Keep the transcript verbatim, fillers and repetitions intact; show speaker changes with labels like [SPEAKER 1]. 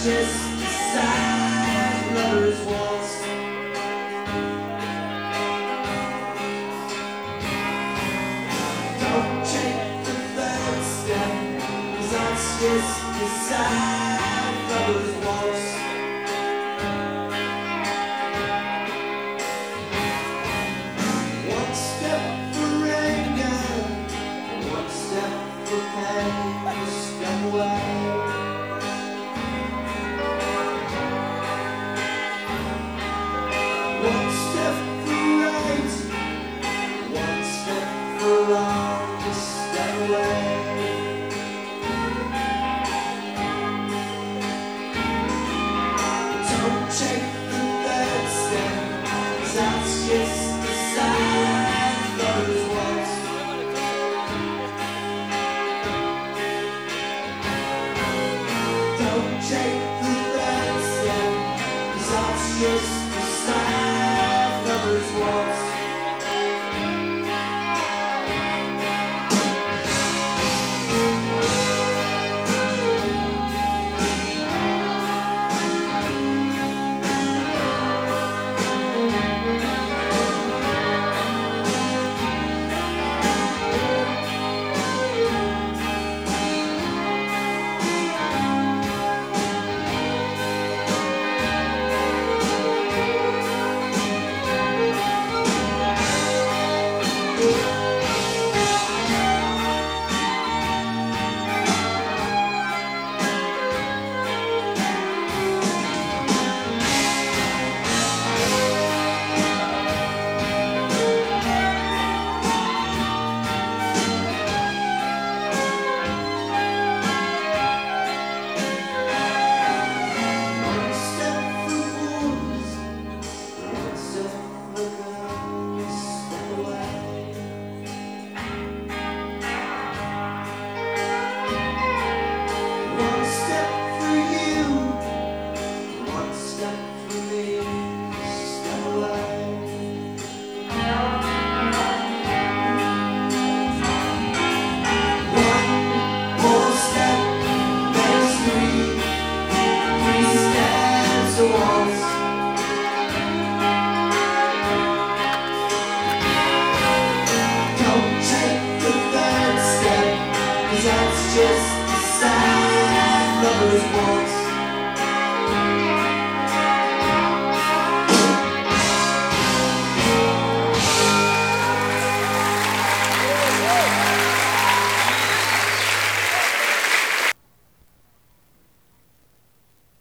[SPEAKER 1] just a sad lover's waltz. Don't take the third step, 'cause that's just a sad lover's waltz. One step for anger, one step for pain, step away. One step for right, one step for wrong, just step away. Don't take the third step, 'cause that's just the sad lover's waltz. Don't take the third step, 'cause that's just the sad lover's waltz. That's just a sad lover's waltz.